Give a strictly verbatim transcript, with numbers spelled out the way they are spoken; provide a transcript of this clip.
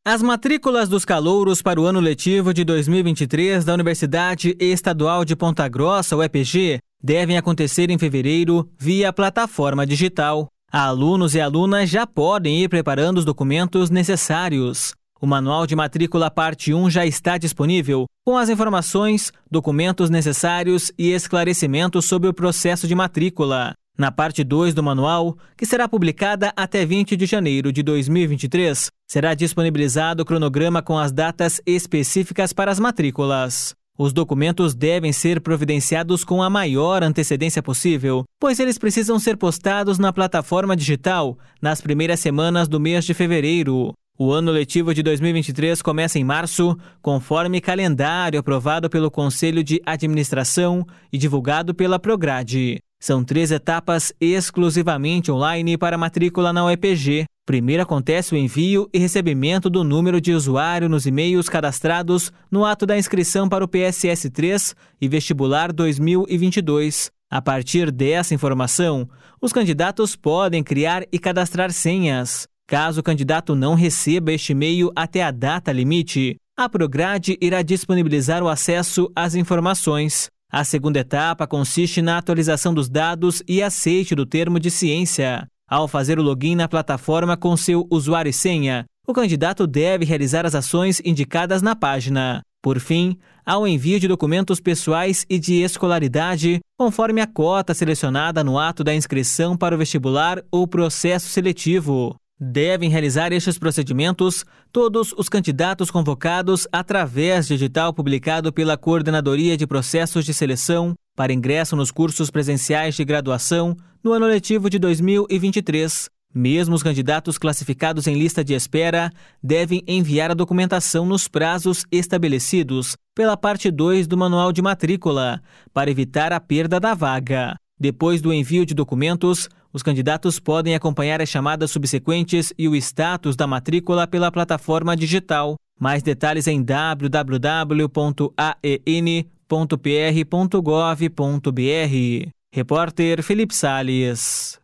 As matrículas dos calouros para o ano letivo de dois mil e vinte e três da Universidade Estadual de Ponta Grossa, U E P G, devem acontecer em fevereiro via plataforma digital. Alunos e alunas já podem ir preparando os documentos necessários. O Manual de Matrícula Parte um já está disponível, com as informações, documentos necessários e esclarecimentos sobre o processo de matrícula. Na parte dois do manual, que será publicada até vinte de janeiro de dois mil e vinte e três, será disponibilizado o cronograma com as datas específicas para as matrículas. Os documentos devem ser providenciados com a maior antecedência possível, pois eles precisam ser postados na plataforma digital nas primeiras semanas do mês de fevereiro. O ano letivo de dois mil e vinte e três começa em março, conforme calendário aprovado pelo Conselho de Administração e divulgado pela Prograde. São três etapas exclusivamente online para matrícula na U E P G. Primeiro acontece o envio e recebimento do número de usuário nos e-mails cadastrados no ato da inscrição para o P S S três e Vestibular dois mil e vinte e dois. A partir dessa informação, os candidatos podem criar e cadastrar senhas. Caso o candidato não receba este e-mail até a data limite, a Prograde irá disponibilizar o acesso às informações. A segunda etapa consiste na atualização dos dados e aceite do termo de ciência. Ao fazer o login na plataforma com seu usuário e senha, o candidato deve realizar as ações indicadas na página. Por fim, há o envio de documentos pessoais e de escolaridade, conforme a cota selecionada no ato da inscrição para o vestibular ou processo seletivo. Devem realizar estes procedimentos todos os candidatos convocados através de edital publicado pela Coordenadoria de Processos de Seleção para ingresso nos cursos presenciais de graduação no ano letivo de dois mil e vinte e três. Mesmo os candidatos classificados em lista de espera devem enviar a documentação nos prazos estabelecidos pela parte dois do Manual de Matrícula, para evitar a perda da vaga. Depois do envio de documentos, os candidatos podem acompanhar as chamadas subsequentes e o status da matrícula pela plataforma digital. Mais detalhes em w w w ponto a e n ponto p r ponto gov ponto b r. Repórter Felipe Salles.